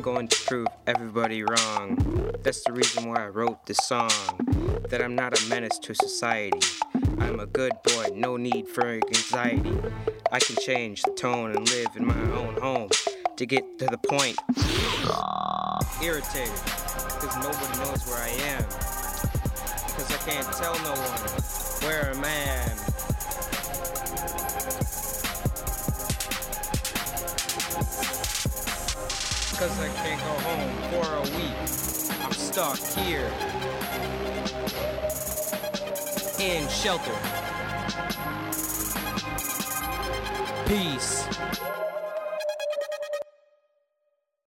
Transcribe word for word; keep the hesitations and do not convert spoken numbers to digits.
going to prove everybody wrong. That's the reason why I wrote this song. That I'm not a menace to society. I'm a good boy, no need for anxiety. I can change the tone and live in my own home. To get to the point, irritated, cause nobody knows where I am. Cause I can't tell no one where I'm at. Cause I can't go home for a week. I'm stuck here in shelter. Peace.